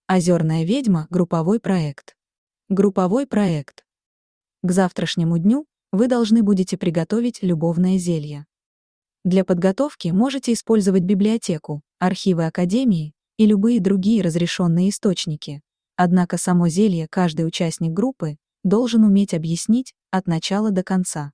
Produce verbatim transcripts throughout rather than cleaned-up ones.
Озерная ведьма – групповой проект. Групповой проект. К завтрашнему дню вы должны будете приготовить любовное зелье. Для подготовки можете использовать библиотеку, архивы Академии и любые другие разрешенные источники. Однако само зелье каждый участник группы должен уметь объяснить от начала до конца.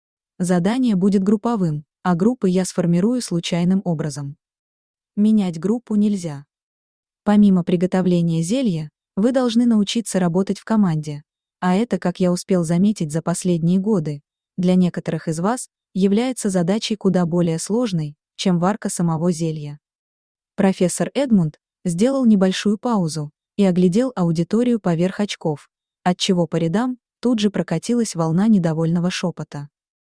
Задание будет групповым, а группы я сформирую случайным образом. Менять группу нельзя. Помимо приготовления зелья, вы должны научиться работать в команде, а это, как я успел заметить за последние годы, для некоторых из вас является задачей куда более сложной, чем варка самого зелья. Профессор Эдмунд сделал небольшую паузу и оглядел аудиторию поверх очков, отчего по рядам тут же прокатилась волна недовольного шепота.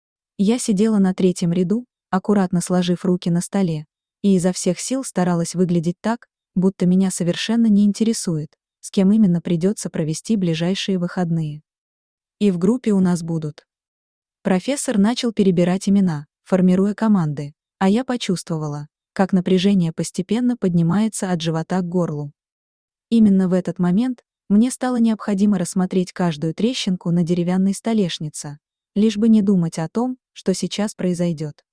Я сидела на третьем ряду, аккуратно сложив руки на столе, и изо всех сил старалась выглядеть так, будто меня совершенно не интересует, с кем именно придется провести ближайшие выходные. И в группе у нас будут. Профессор начал перебирать имена, формируя команды, а я почувствовала, как напряжение постепенно поднимается от живота к горлу. Именно в этот момент мне стало необходимо рассмотреть каждую трещинку на деревянной столешнице, лишь бы не думать о том, что сейчас произойдет.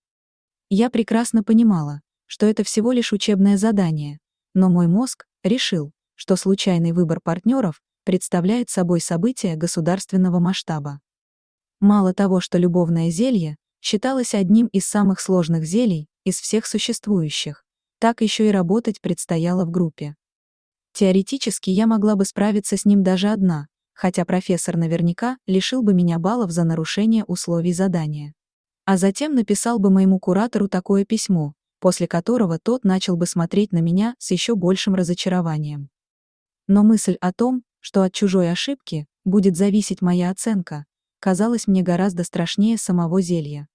Я прекрасно понимала, что это всего лишь учебное задание, но мой мозг решил, что случайный выбор партнеров представляет собой событие государственного масштаба. Мало того, что любовное зелье считалось одним из самых сложных зелий из всех существующих, так еще и работать предстояло в группе. Теоретически я могла бы справиться с ним даже одна, хотя профессор наверняка лишил бы меня баллов за нарушение условий задания. А затем написал бы моему куратору такое письмо, после которого тот начал бы смотреть на меня с еще большим разочарованием. Но мысль о том, что от чужой ошибки будет зависеть моя оценка, казалась мне гораздо страшнее самого зелья.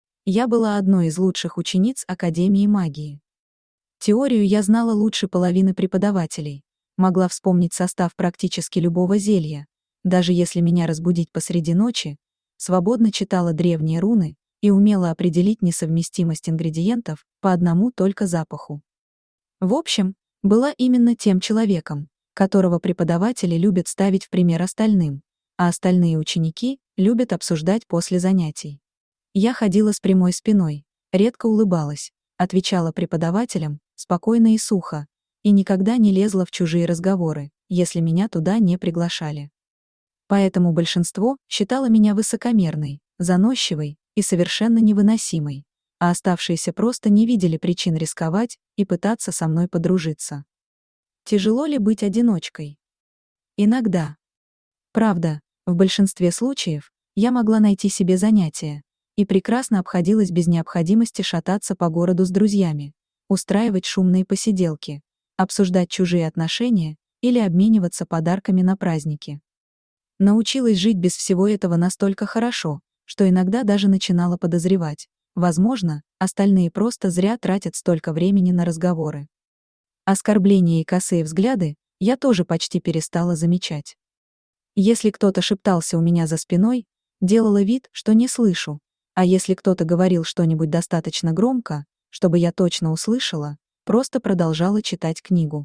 Я была одной из лучших учениц Академии магии. Теорию я знала лучше половины преподавателей, могла вспомнить состав практически любого зелья, даже если меня разбудить посреди ночи, свободно читала древние руны и умела определить несовместимость ингредиентов по одному только запаху. В общем, была именно тем человеком, которого преподаватели любят ставить в пример остальным, а остальные ученики любят обсуждать после занятий. Я ходила с прямой спиной, редко улыбалась, отвечала преподавателям спокойно и сухо, и никогда не лезла в чужие разговоры, если меня туда не приглашали. Поэтому большинство считало меня высокомерной, заносчивой и совершенно невыносимой, а оставшиеся просто не видели причин рисковать и пытаться со мной подружиться. Тяжело ли быть одиночкой? Иногда. Правда, в большинстве случаев я могла найти себе занятие и прекрасно обходилась без необходимости шататься по городу с друзьями, устраивать шумные посиделки, обсуждать чужие отношения или обмениваться подарками на праздники. Научилась жить без всего этого настолько хорошо, что иногда даже начинала подозревать, возможно, остальные просто зря тратят столько времени на разговоры. Оскорбления и косые взгляды я тоже почти перестала замечать. Если кто-то шептался у меня за спиной, делала вид, что не слышу, а если кто-то говорил что-нибудь достаточно громко, чтобы я точно услышала, просто продолжала читать книгу.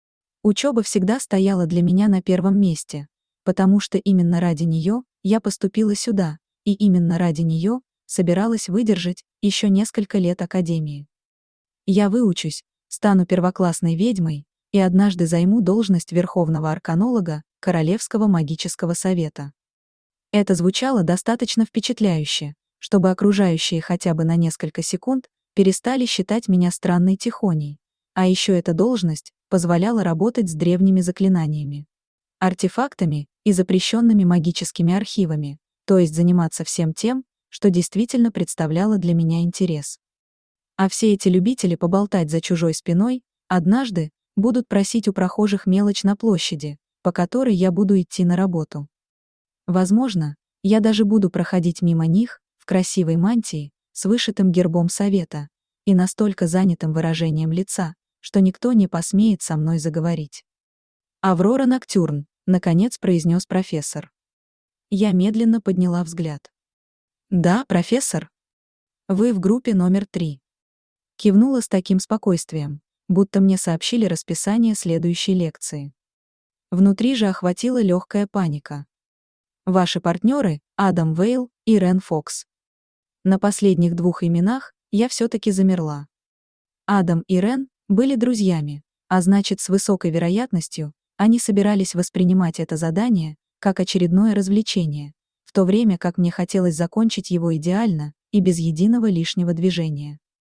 Учеба всегда стояла для меня на первом месте, потому что именно ради нее я поступила сюда, и именно ради нее собиралась выдержать еще несколько лет Академии. Я выучусь, стану первоклассной ведьмой и однажды займу должность верховного арканолога Королевского магического совета. Это звучало достаточно впечатляюще, чтобы окружающие хотя бы на несколько секунд перестали считать меня странной тихоней, а еще эта должность позволяла работать с древними заклинаниями, артефактами и запрещенными магическими архивами, то есть заниматься всем тем, что действительно представляло для меня интерес. А все эти любители поболтать за чужой спиной однажды будут просить у прохожих мелочь на площади, по которой я буду идти на работу. Возможно, я даже буду проходить мимо них в красивой мантии с вышитым гербом совета и настолько занятым выражением лица, что никто не посмеет со мной заговорить. «Аврора Ноктюрн», — наконец произнес профессор. Я медленно подняла взгляд. «Да, профессор. Вы в группе номер три». Кивнула с таким спокойствием, будто мне сообщили расписание следующей лекции. Внутри же охватила легкая паника. Ваши партнеры – Адам Вейл и Рен Фокс. На последних двух именах я все-таки замерла. Адам и Рен были друзьями, а значит, с высокой вероятностью они собирались воспринимать это задание как очередное развлечение, в то время как мне хотелось закончить его идеально и без единого лишнего движения.